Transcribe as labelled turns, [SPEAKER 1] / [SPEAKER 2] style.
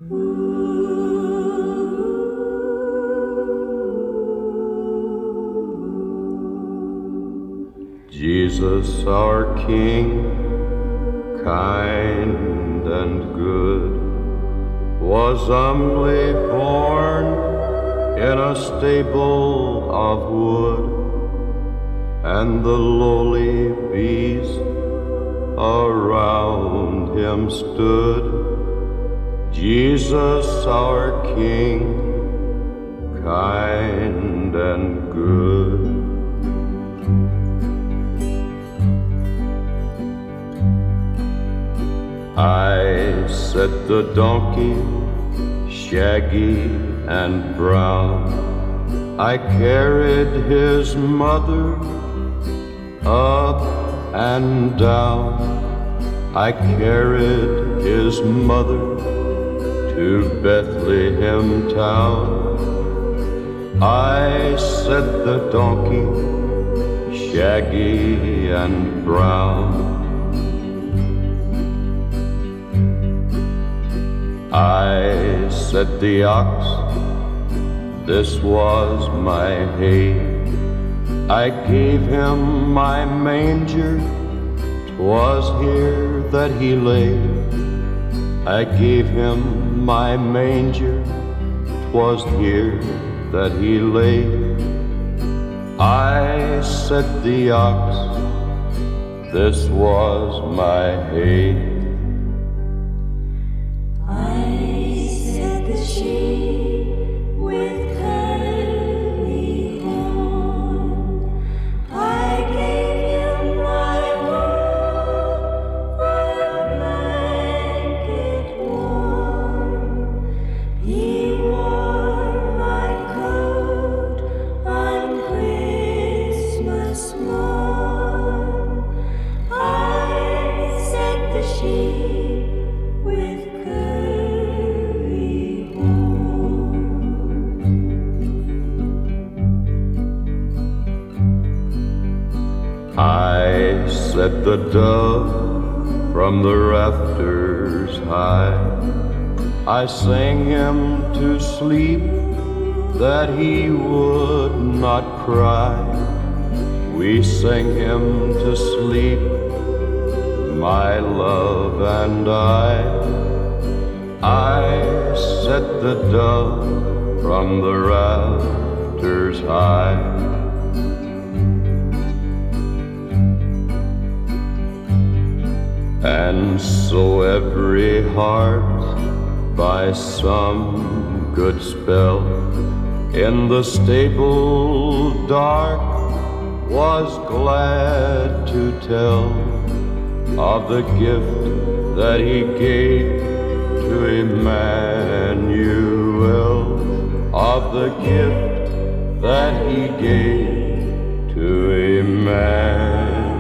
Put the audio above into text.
[SPEAKER 1] Jesus our King, kind and good, was humbly born in a stable of wood, and the lowly beasts around him stood. Jesus our King, kind and good. I set the donkey, shaggy and brown. I carried his mother up and down. I carried his mother to Bethlehem town. I set the donkey, shaggy and brown. I set the ox, this was my hay. I gave him my manger, 'twas here that he lay. I gave him my manger, 'twas here that he lay. I set the ox, this was my hay. I set the dove from the rafters high. I sang him to sleep that he would not cry. We sang him to sleep, my love and I. I set the dove from the rafters high. And so every heart, by some good spell, in the stable dark, was glad to tell of the gift that he gave to Emmanuel, of the gift that he gave to Emmanuel.